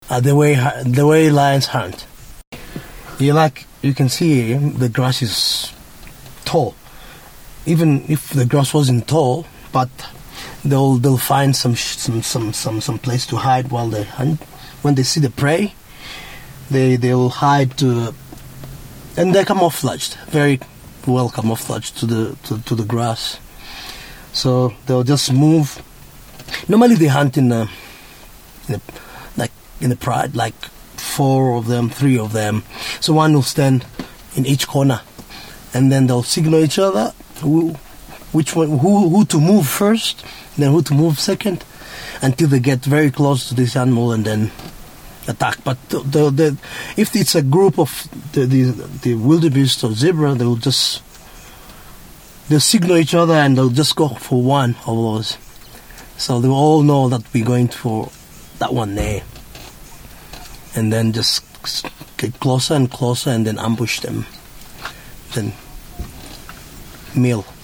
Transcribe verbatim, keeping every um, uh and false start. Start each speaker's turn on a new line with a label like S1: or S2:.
S1: uh, the way the way lions hunt. You like you can see the grass is tall. Even if the grass wasn't tall, but they'll they'll find some some some some, some place to hide while they hunt. When they see the prey, they they'll hide to, and they're camouflaged, very well camouflaged to the to, to the grass. So they'll just move. Normally they hunt in a, in a like in a pride, like four of them, three of them. So one will stand in each corner, and then they'll signal each other who, which one, who who to move first, then who to move second, until they get very close to this animal and then attack. But the, the, the, if it's a group of the, the the wildebeest or zebra, they'll just they'll signal each other and they'll just go for one of those. So they all know that we're going for that one there, and then just get closer and closer and then ambush them, then meal.